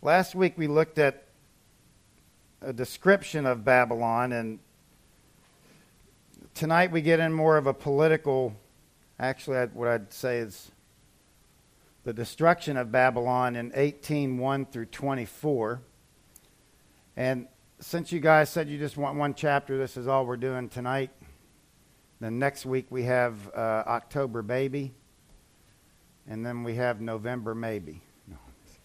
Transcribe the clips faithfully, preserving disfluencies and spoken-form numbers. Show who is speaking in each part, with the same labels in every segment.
Speaker 1: last week we looked at a description of Babylon, and tonight we get in more of a political, actually what I'd say is the destruction of Babylon in eighteen one through twenty-four. And since you guys said you just want one chapter, this is all we're doing tonight. Then next week we have uh, October Baby, and then we have November Maybe. No.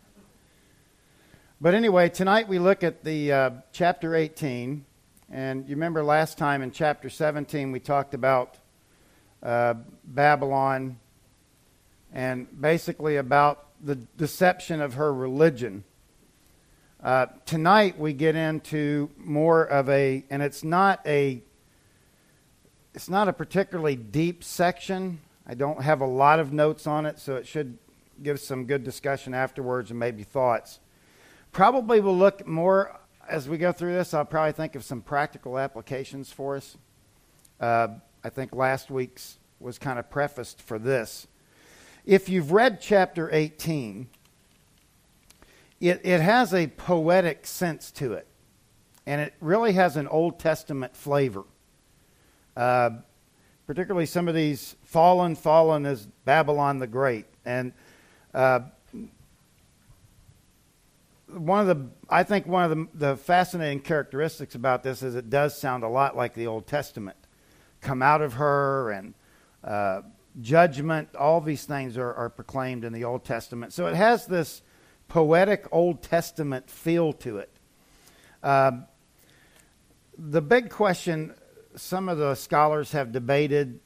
Speaker 1: But anyway, tonight we look at the uh, chapter eighteen, and you remember last time in chapter seventeen we talked about uh, Babylon and basically about the deception of her religion. Uh, tonight we get into more of a, and it's not a, it's not a particularly deep section. I don't have a lot of notes on it, so it should give some good discussion afterwards and maybe thoughts. Probably we'll look more, as we go through this, I'll probably think of some practical applications for us. Uh, I think last week's was kind of prefaced for this. If you've read chapter eighteen, it, it has a poetic sense to it, and it really has an Old Testament flavor. Uh, particularly some of these fallen, fallen is Babylon the Great. And uh, one of the, I think one of the, the fascinating characteristics about this is it does sound a lot like the Old Testament. Come out of her, and uh, judgment, all these things are, are proclaimed in the Old Testament. So it has this poetic Old Testament feel to it. Uh, the big question, some of the scholars have debated,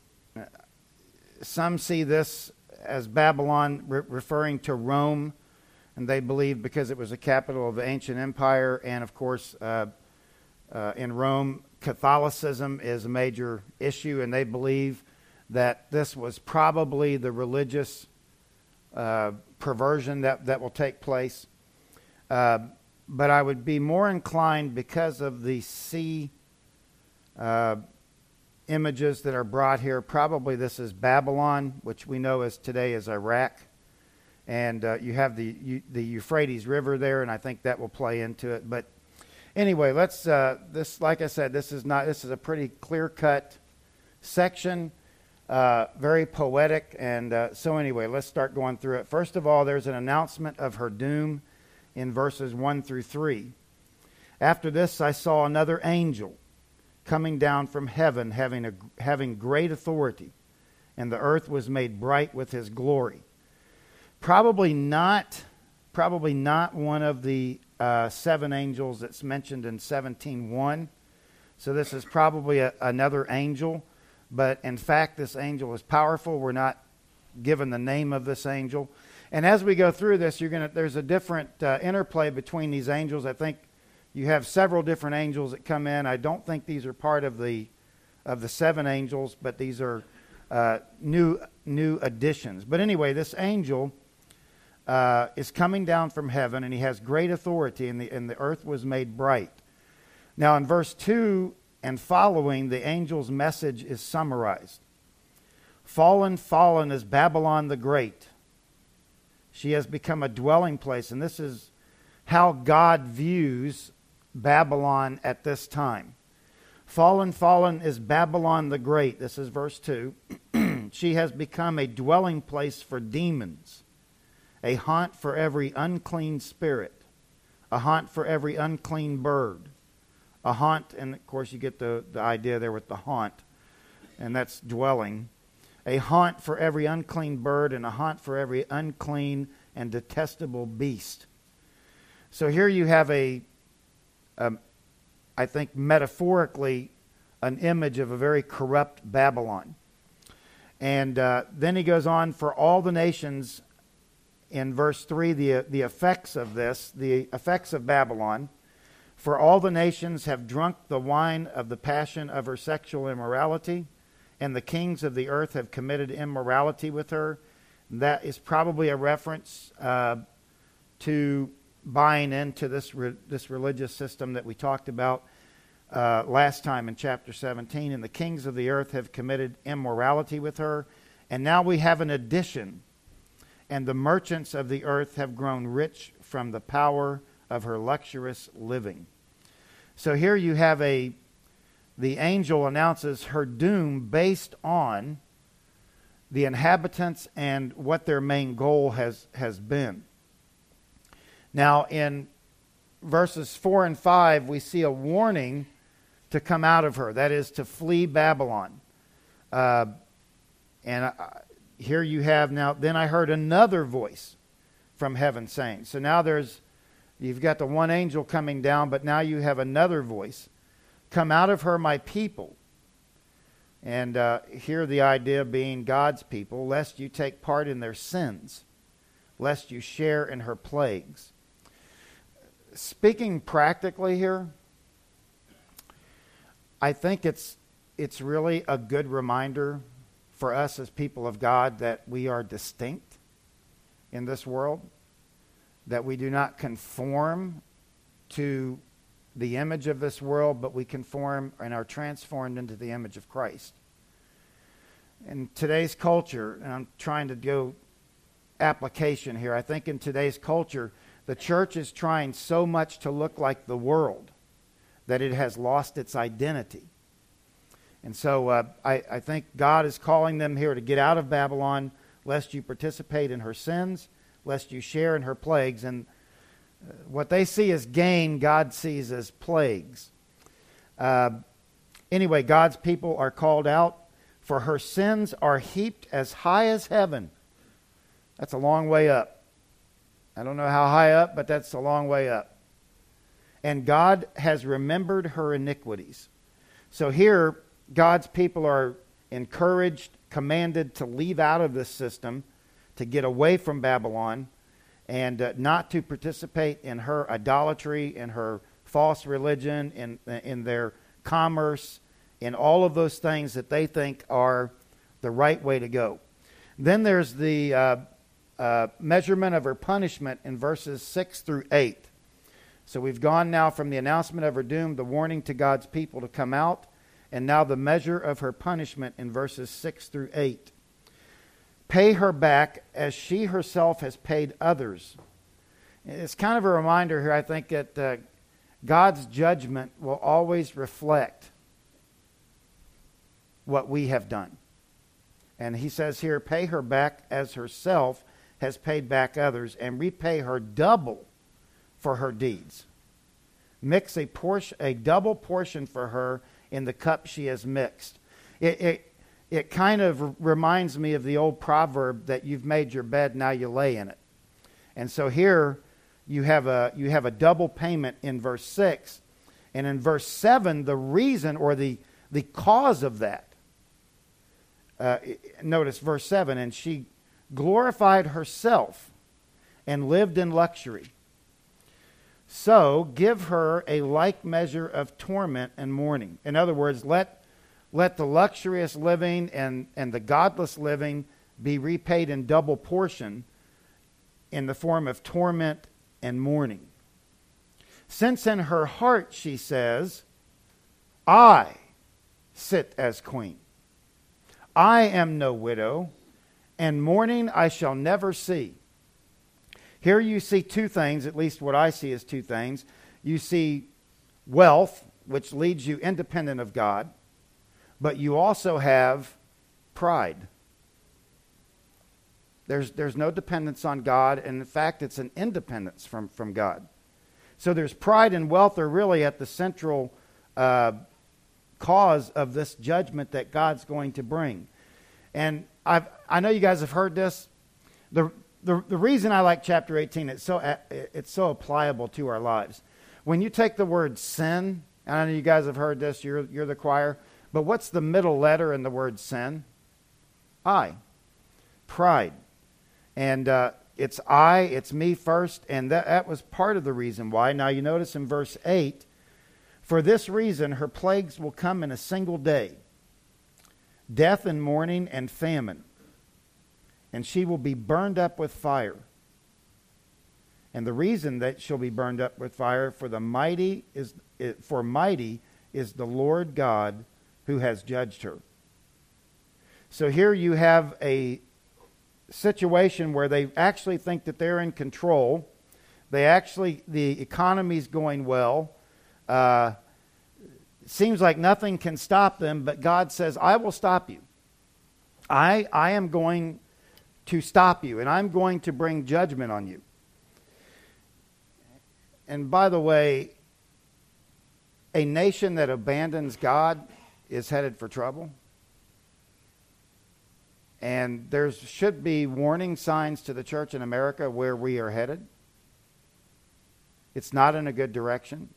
Speaker 1: some see this as Babylon re- referring to Rome, and they believe because it was the capital of the ancient empire, and of course uh, uh, in Rome Catholicism is a major issue, and they believe that this was probably the religious uh, perversion that, that will take place. Uh, but I would be more inclined, because of the sea uh, images that are brought here, probably this is Babylon, which we know as today is Iraq. And uh, you have the you, the Euphrates River there, and I think that will play into it. But anyway, let's uh, this, like I said, this is not this is a pretty clear-cut section. Uh, very poetic, and uh, so anyway, let's start going through it. First of all, there's an announcement of her doom in verses one through three. After this, I saw another angel coming down from heaven, having a, having great authority, and the earth was made bright with his glory. Probably not, probably not one of the uh, seven angels that's mentioned in seventeen one. So this is probably a, another angel. But in fact, this angel is powerful. We're not given the name of this angel. And as we go through this, you're gonna there's a different uh, interplay between these angels. I think you have several different angels that come in. I don't think these are part of the of the seven angels, but these are uh, new new additions. But anyway, this angel uh, is coming down from heaven, and he has great authority, and the and the earth was made bright. Now, in verse two and following, the angel's message is summarized. Fallen, fallen is Babylon the Great. She has become a dwelling place, and this is how God views Babylon at this time. Fallen, fallen is Babylon the Great. This is verse two. She has become a dwelling place for demons, a haunt for every unclean spirit, a haunt for every unclean bird. A haunt, and of course you get the, the idea there with the haunt, and that's dwelling. A haunt for every unclean bird, and a haunt for every unclean and detestable beast. So here you have a, um, I think metaphorically, an image of a very corrupt Babylon. And uh, then he goes on, for all the nations, in verse three, the the effects of this, the effects of Babylon. For all the nations have drunk the wine of the passion of her sexual immorality, and the kings of the earth have committed immorality with her. That is probably a reference uh, to buying into this re- this religious system that we talked about uh, last time in chapter seventeen. And the kings of the earth have committed immorality with her. And now we have an addition. And the merchants of the earth have grown rich from the power of her luxurious living. So here you have a, the angel announces her doom based on the inhabitants and what their main goal has, has been. Now in verses four and five, we see a warning to come out of her. That is to flee Babylon. Uh, and uh, here you have now, then I heard another voice from heaven saying. So now there's, you've got the one angel coming down, but now you have another voice. Come out of her, my people. And uh, here the idea being God's people, lest you take part in their sins, lest you share in her plagues. Speaking practically here, I think it's it's really a good reminder for us as people of God that we are distinct in this world, that we do not conform to the image of this world, but we conform and are transformed into the image of Christ. In today's culture, and I'm trying to go application here, I think in today's culture, the church is trying so much to look like the world that it has lost its identity. And so uh, I, I think God is calling them here to get out of Babylon, lest you participate in her sins, lest you share in her plagues. And uh, what they see as gain, God sees as plagues. Uh, anyway, God's people are called out, for her sins are heaped as high as heaven. That's a long way up. I don't know how high up, but that's a long way up. And God has remembered her iniquities. So here, God's people are encouraged, commanded to leave out of this system, to get away from Babylon, and uh, not to participate in her idolatry, in her false religion, in, in their commerce, in all of those things that they think are the right way to go. Then there's the uh, uh, measurement of her punishment in verses six through eight. So we've gone now from the announcement of her doom, the warning to God's people to come out, and now the measure of her punishment in verses six through eight. Pay her back as she herself has paid others. It's kind of a reminder here, I think, that uh, God's judgment will always reflect what we have done. And he says here, pay her back as herself has paid back others, and repay her double for her deeds. Mix a portion, a double portion for her in the cup she has mixed. It, it, it kind of reminds me of the old proverb that you've made your bed, now you lay in it. And so here you have a you have a double payment in verse six. And in verse seven, the reason or the, the cause of that, uh, notice verse seven, and she glorified herself and lived in luxury. So give her a like measure of torment and mourning. In other words, let, let the luxurious living and, and the godless living be repaid in double portion in the form of torment and mourning. Since in her heart she says, I sit as queen. I am no widow, and mourning I shall never see. Here you see two things, at least what I see is two things. You see wealth, which leads you independent of God, but you also have pride. There's, there's no dependence on God, and in fact, it's an independence from, from God. So there's pride and wealth are really at the central uh, cause of this judgment that God's going to bring. And I've, I know you guys have heard this. The The, the reason I like chapter eighteen, it's so it's so applicable to our lives. When you take the word sin, and I know you guys have heard this, you're, you're the choir, but what's the middle letter in the word sin? I. Pride. And uh, it's I, it's me first, and that, that was part of the reason why. Now you notice in verse eight, for this reason her plagues will come in a single day, death and mourning and famine. And she will be burned up with fire. And the reason that she'll be burned up with fire, for the mighty is for mighty is the Lord God who has judged her. So here you have a situation where they actually think that they're in control. They actually, the economy's going well. Uh, seems like nothing can stop them, but God says, I will stop you. I, I am going to stop you, and I'm going to bring judgment on you. And by the way, a nation that abandons God is headed for trouble. And there should be warning signs to the church in America where we are headed. It's not in a good direction.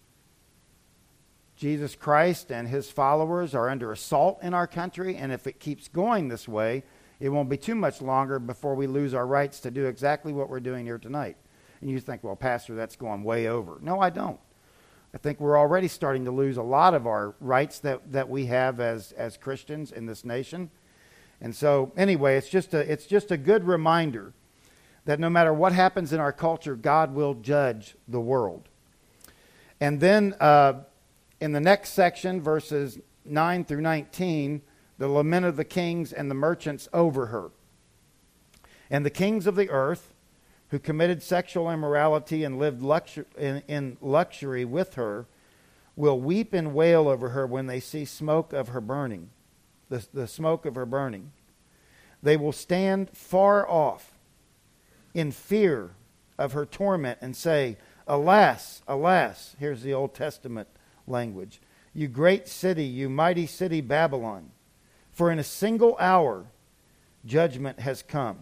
Speaker 1: Jesus Christ and his followers are under assault in our country, and if it keeps going this way, it won't be too much longer before we lose our rights to do exactly what we're doing here tonight. And you think, well, Pastor, that's going way over. No, I don't. I think we're already starting to lose a lot of our rights that, that we have as, as Christians in this nation. And so, anyway, it's just a it's just a good reminder that no matter what happens in our culture, God will judge the world. And then uh, in the next section, verses nine through nineteen, the lament of the kings and the merchants over her. And the kings of the earth, who committed sexual immorality and lived luxury, in, in luxury with her, will weep and wail over her when they see smoke of her burning, the, the smoke of her burning. They will stand far off in fear of her torment and say, alas, alas, here's the Old Testament language, you great city, you mighty city Babylon, for in a single hour judgment has come.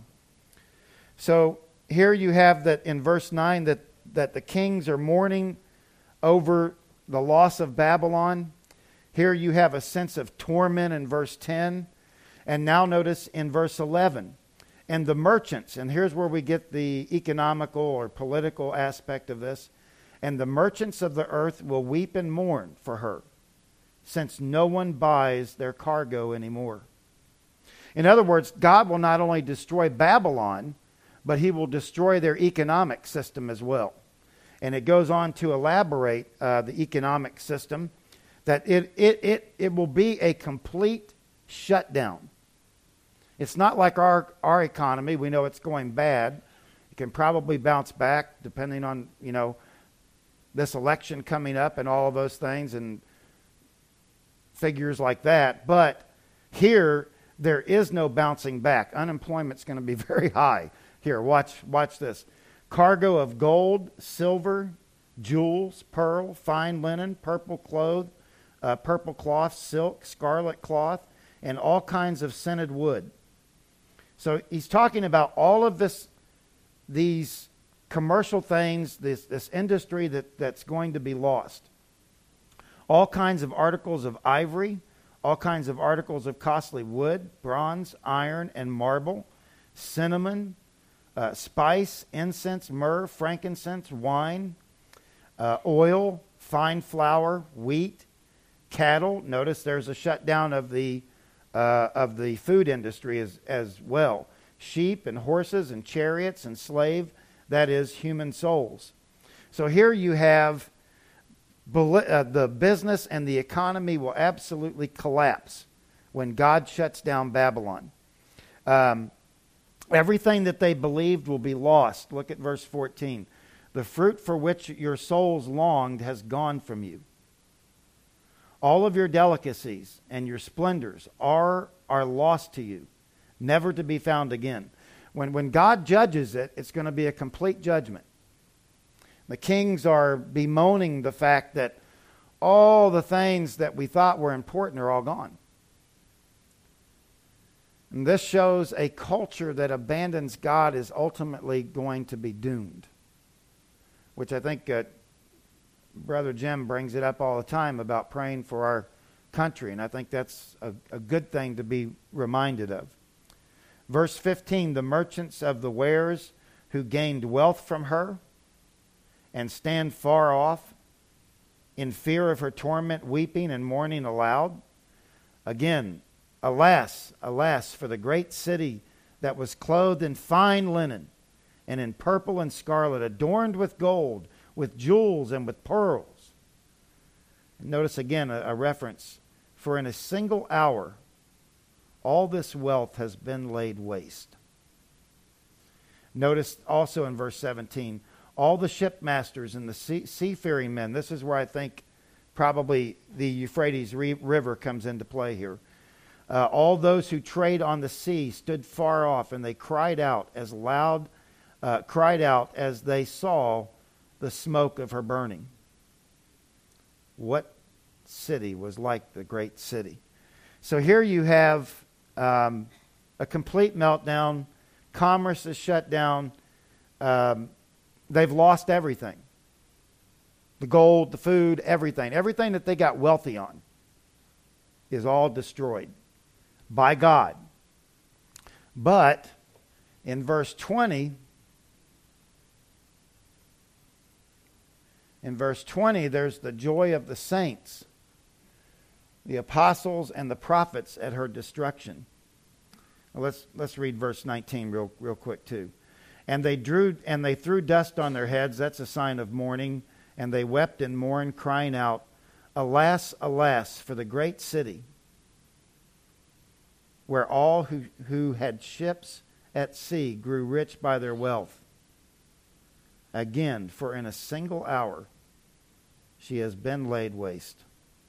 Speaker 1: So here you have that in verse nine that, that the kings are mourning over the loss of Babylon. Here you have a sense of torment in verse ten. And now notice in verse eleven, and the merchants, and here's where we get the economical or political aspect of this, and the merchants of the earth will weep and mourn for her, since no one buys their cargo anymore. In other words, God will not only destroy Babylon, but he will destroy their economic system as well. And it goes on to elaborate uh, the economic system, that it, it, it, it will be a complete shutdown. It's not like our, our economy. We know it's going bad. It can probably bounce back depending on, you know, this election coming up and all of those things and figures like that. But here, there is no bouncing back. Unemployment's going to be very high. Here, watch, watch this. Cargo of gold, silver, jewels, pearl, fine linen, purple cloth, uh, purple cloth, silk, scarlet cloth, and all kinds of scented wood. So he's talking about all of this, these commercial things, this, this industry that, that's going to be lost. All kinds of articles of ivory, all kinds of articles of costly wood, bronze, iron, and marble, cinnamon, uh, spice, incense, myrrh, frankincense, wine, uh, oil, fine flour, wheat, cattle. Notice there's a shutdown of the uh, of the food industry as as well. Sheep and horses and chariots and slave, that is, human souls. So here you have uh, the business and the economy will absolutely collapse when God shuts down Babylon. Um, everything that they believed will be lost. Look at verse fourteen. The fruit for which your souls longed has gone from you. All of your delicacies and your splendors are, are lost to you, never to be found again. When, when God judges it, it's going to be a complete judgment. The kings are bemoaning the fact that all the things that we thought were important are all gone. And this shows a culture that abandons God is ultimately going to be doomed, which I think uh, Brother Jim brings it up all the time about praying for our country, and I think that's a, a good thing to be reminded of. Verse fifteen, the merchants of the wares who gained wealth from her and stand far off in fear of her torment, weeping and mourning aloud. Again, alas, alas, for the great city that was clothed in fine linen and in purple and scarlet, adorned with gold, with jewels and with pearls. Notice again a, a reference. For in a single hour, all this wealth has been laid waste. Notice also in verse seventeen, all the shipmasters and the sea, seafaring men. This is where I think probably the Euphrates re- River comes into play here. Uh, all those who trade on the sea stood far off, and they cried out as loud, uh, cried out as they saw the smoke of her burning. What city was like the great city? So here you have um, a complete meltdown. Commerce is shut down. Um, they've lost everything. The gold, the food, everything. Everything that they got wealthy on is all destroyed by God. But in verse twenty, in verse twenty, there's the joy of the saints, the apostles and the prophets at her destruction. Well, let's let's read verse nineteen real real quick too. And they drew and they threw dust on their heads. That's a sign of mourning. And they wept and mourned, crying out, "Alas, alas, for the great city, where all who, who had ships at sea grew rich by their wealth. Again, for in a single hour she has been laid waste."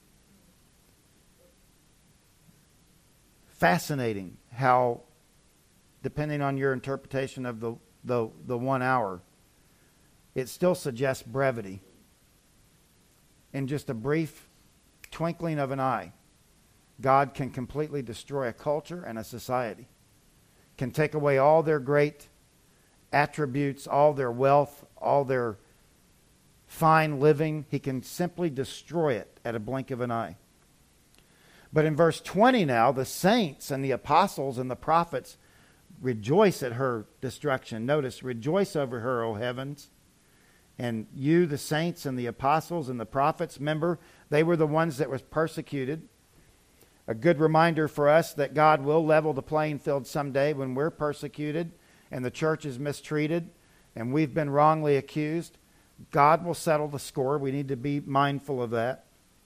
Speaker 1: Fascinating how, depending on your interpretation of the, the, the one hour, it still suggests brevity. In just a brief twinkling of an eye, God can completely destroy a culture and a society, can take away all their great attributes, all their wealth, all their fine living. He can simply destroy it at a blink of an eye. But in verse twenty now, the saints and the apostles and the prophets rejoice at her destruction. Notice, rejoice over her, O heavens. And you, the saints and the apostles and the prophets, remember, they were the ones that was persecuted. A good reminder for us that God will level the playing field someday when we're persecuted and the church is mistreated and we've been wrongly accused. God will settle the score. We need to be mindful of that.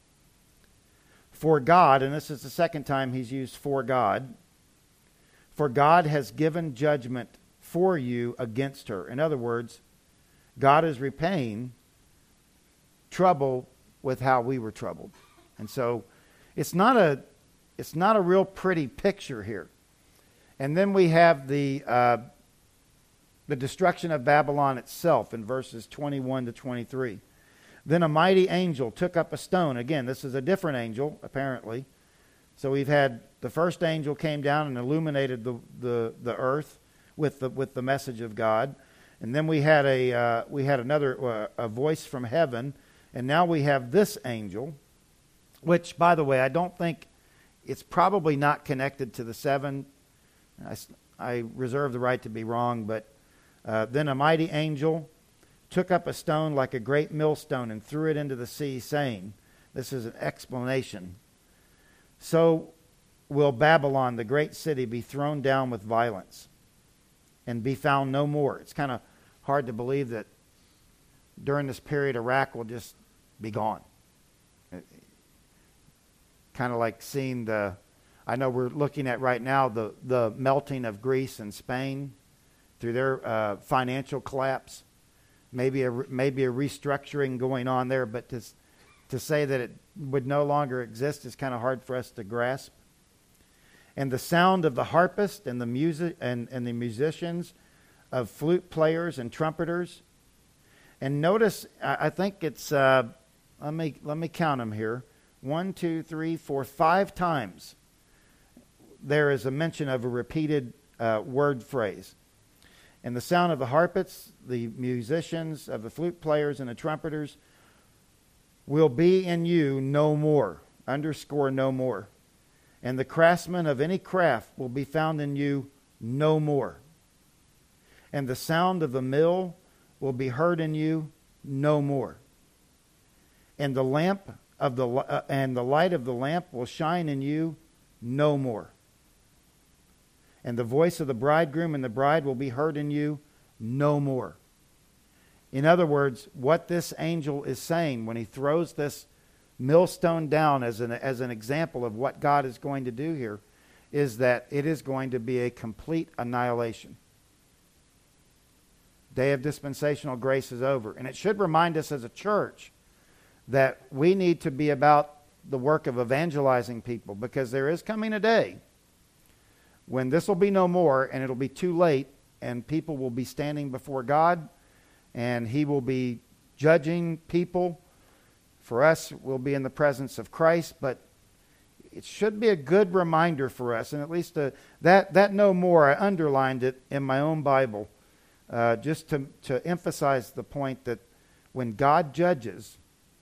Speaker 1: For God, and this is the second time he's used for God, for God has given judgment for you against her. In other words, God is repaying trouble with how we were troubled. And so it's not a it's not a real pretty picture here. And then we have the uh, the destruction of Babylon itself in verses twenty-one to twenty-three. Then a mighty angel took up a stone. Again, this is a different angel, apparently. So we've had the first angel came down and illuminated the, the, the earth with the with the message of God. And then we had a uh, we had another uh, a voice from heaven, and now we have this angel, which, by the way, I don't think it's probably not connected to the seven. I, I reserve the right to be wrong, but uh, then a mighty angel took up a stone like a great millstone and threw it into the sea, saying, this is an explanation, "So will Babylon, the great city, be thrown down with violence and be found no more." It's kind of hard to believe that during this period Iraq will just be gone. Kind of like seeing the, I know we're looking at right now the, the melting of Greece and Spain through their uh, financial collapse. Maybe a, maybe a restructuring going on there, but to, to say that it would no longer exist is kind of hard for us to grasp. And the sound of the harpist and the music and, and the musicians, of flute players and trumpeters. And notice, I, I think it's, uh, let me let me count them here. One, two, three, four, five times there is a mention of a repeated uh, word phrase. And the sound of the harpists, the musicians, of the flute players and the trumpeters will be in you no more. Underscore no more. And the craftsman of any craft will be found in you no more. And the sound of the mill will be heard in you no more. And the lamp of the uh, and the light of the lamp will shine in you no more. And the voice of the bridegroom and the bride will be heard in you no more. In other words, what this angel is saying when he throws this millstone down as an as an example of what God is going to do here is that it is going to be a complete annihilation. day of dispensational grace is over. And it should remind us as a church that we need to be about the work of evangelizing people, because there is coming a day when this will be no more and it'll be too late, and people will be standing before God and He will be judging people. For us, we'll be in the presence of Christ, but it should be a good reminder for us, and at least a, that, that no more, I underlined it in my own Bible, uh, just to, to emphasize the point that when God judges,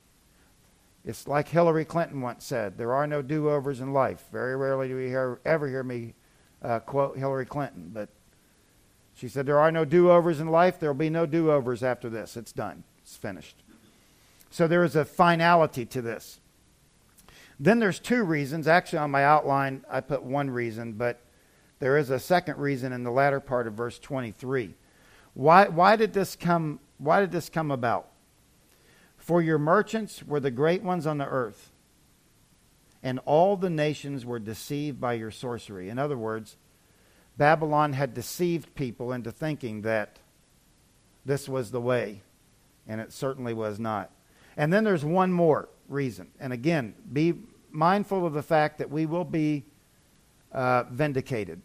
Speaker 1: it's like Hillary Clinton once said, there are no do-overs in life. Very rarely do we hear, ever hear me uh, quote Hillary Clinton, but she said there are no do-overs in life. There will be no do-overs after this. It's done. It's finished. So there is a finality to this. Then there's two reasons. Actually, on my outline, I put one reason, but there is a second reason in the latter part of verse twenty-three. Why, why did this come, why did this come about? For your merchants were the great ones on the earth, and all the nations were deceived by your sorcery. In other words, Babylon had deceived people into thinking that this was the way, and it certainly was not. And then there's one more reason. And again, be mindful of the fact that we will be uh, vindicated.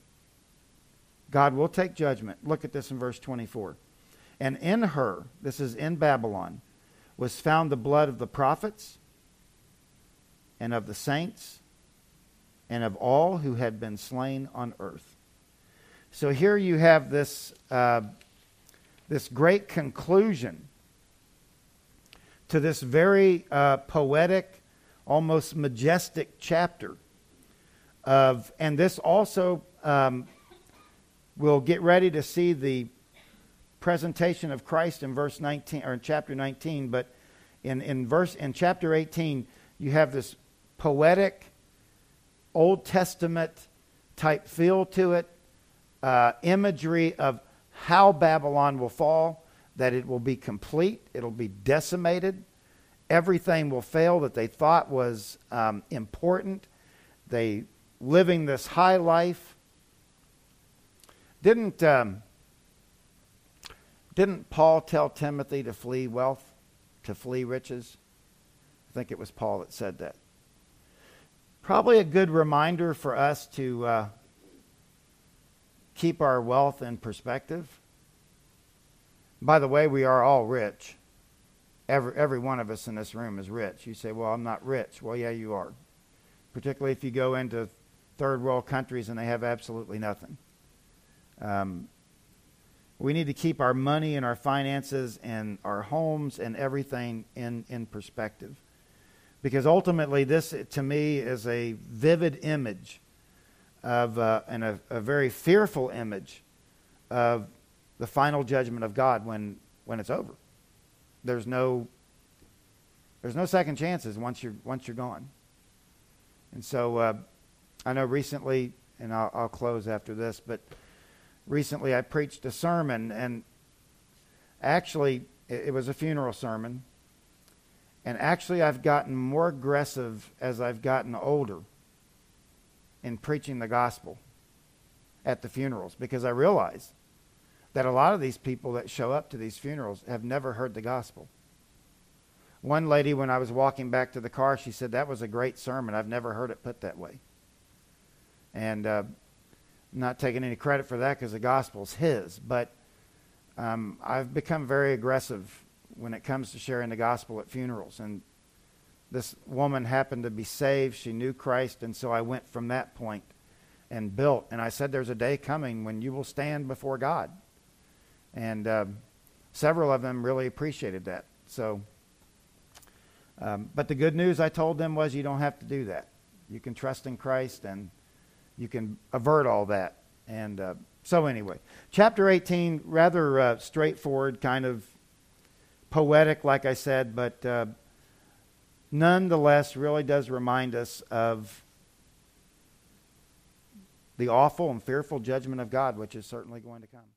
Speaker 1: God will take judgment. Look at this in verse twenty-four. And in her, this is in Babylon, was found the blood of the prophets and of the saints and of all who had been slain on earth. So here you have this, uh, this great conclusion to this very uh, poetic, almost majestic chapter of, and this also, um, we'll get ready to see the presentation of Christ in verse nineteen, or in chapter nineteen, but in, in verse in chapter eighteen, you have this poetic Old Testament type feel to it, uh, imagery of how Babylon will fall, that it will be complete, it'll be decimated, everything will fail that they thought was um, important. They living this high life. Didn't um, didn't Paul tell Timothy to flee wealth, to flee riches? I think it was Paul that said that. Probably a good reminder for us to uh, keep our wealth in perspective. By the way, we are all rich. Every, every one of us in this room is rich. You say, well, I'm not rich. Well, yeah, you are. Particularly if you go into third world countries and they have absolutely nothing. Um, we need to keep our money and our finances and our homes and everything in, in perspective. Because ultimately this, to me, is a vivid image of, uh, and a, a very fearful image of the final judgment of God when, when it's over. There's no, there's no second chances once you're, once you're gone. And so uh, I know recently, and I'll, I'll close after this, but recently I preached a sermon, and actually it, it was a funeral sermon. And actually I've gotten more aggressive as I've gotten older in preaching the gospel at the funerals, because I realize that a lot of these people that show up to these funerals have never heard the gospel. One lady, when I was walking back to the car, she said, that was a great sermon. I've never heard it put that way. And uh, I'm not taking any credit for that because the gospel's his. But um, I've become very aggressive when it comes to sharing the gospel at funerals. And this woman happened to be saved. She knew Christ. And so I went from that point and built. And I said, there's a day coming when you will stand before God. And uh, several of them really appreciated that. So, um, but the good news I told them was you don't have to do that. You can trust in Christ and you can avert all that. And uh, so anyway, chapter eighteen, rather uh, straightforward, kind of poetic, like I said, but uh, nonetheless really does remind us of the awful and fearful judgment of God, which is certainly going to come.